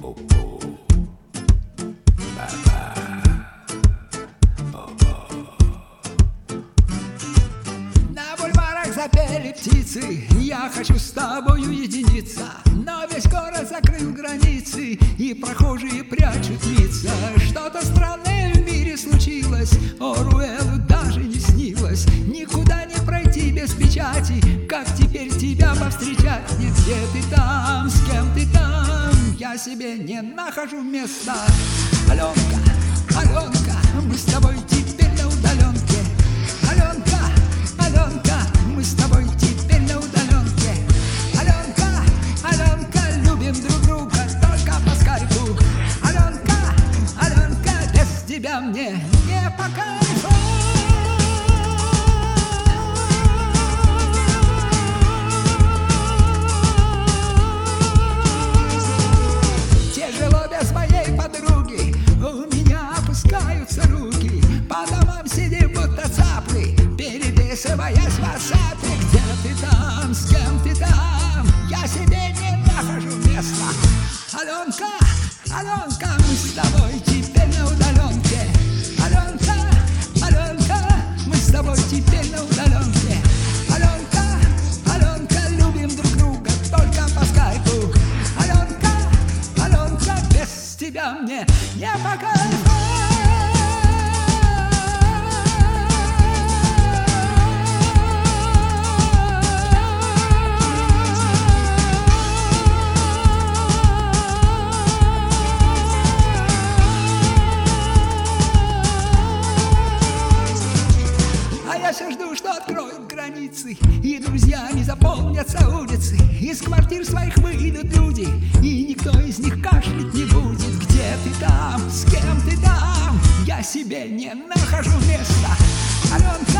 На бульварах запели птицы, я хочу с тобою единиться, но весь город закрыл границы, и прохожие прячут лица. Что-то странное в мире случилось, Оруэллу даже не снилось. Никуда не пройти без печати, как теперь тебя повстречать? Нет, где ты там, с кем ты там, я себе не нахожу места. Аленка, Аленка, мы с тобой теперь на удаленке. Аленка, Аленка, мы с тобой теперь на удаленке. Аленка, Аленка, любим друг друга только по скайпу. Аленка, Аленка, без тебя мне не по кайфу. Тяжело без моей подруги, у меня опускаются руки. По домам сидим будто цапли, переписываясь в WhatsApp. Где ты там, с кем ты там, я себе не нахожу места. Аленка, Аленка, мы с тобой теперь на удаленке. Аленка, Аленка, мы с тобой теперь на удаленке. Аленка, Аленка, любим друг друга только по скайпу. Аленка, Аленка, без тебя мне не по кайфу. Я все жду, что откроют границы, и друзьями заполнятся улицы. Из квартир своих выйдут люди, и никто из них кашлять не будет. Где ты там, с кем ты там, я себе не нахожу места. Аленка,